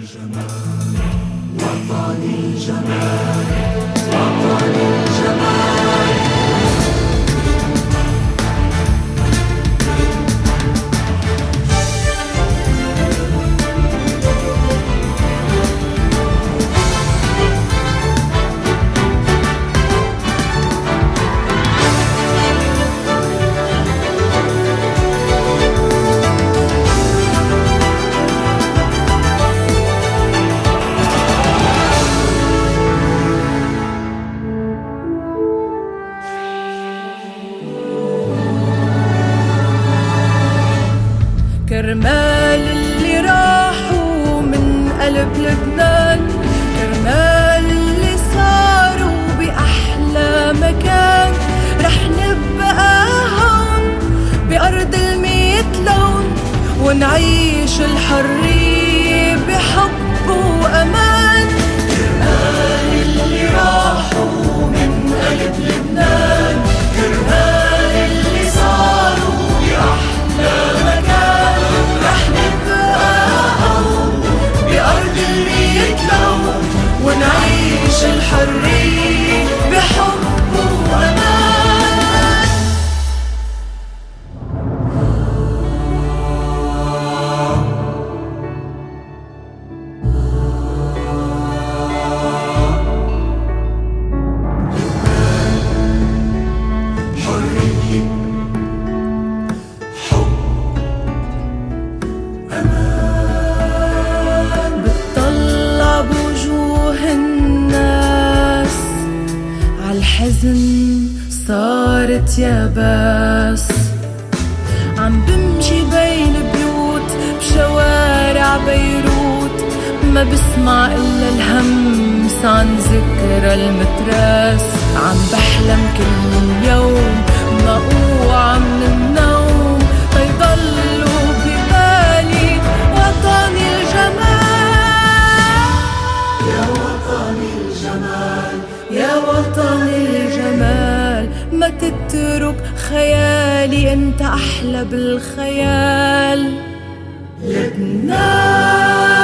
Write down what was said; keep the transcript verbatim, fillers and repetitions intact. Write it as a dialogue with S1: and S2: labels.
S1: الجمال، وطني الجمال، وطني الجمال.
S2: كرمال اللي راحوا من قلب لبنان، كرمال اللي صاروا بأحلى مكان، رح نبقى هون بأرض الميت لون، ونعيش الحرية بحب وأمان. كرمال اللي راحوا من قلب لبنان، كرمال اللي صاروا بأحلى مكان، ونعيش الحرية بحب وأمان.
S1: حرية، حب، أمان.
S2: بتطلع بوجوه الناس عالحزن صارت يابس، عم بمشي بين بيوت بشوارع بيروت، ما بسمع إلا الهمس عن ذكرى المتراس. عم بحلم كل يوم موقوعة من النوم، تيضلوا ببالي وطني الجمال.
S1: يا وطني الجمال،
S2: يا وطني الجمال، ما تترك خيالي، انت أحلى بالخيال. لبنان.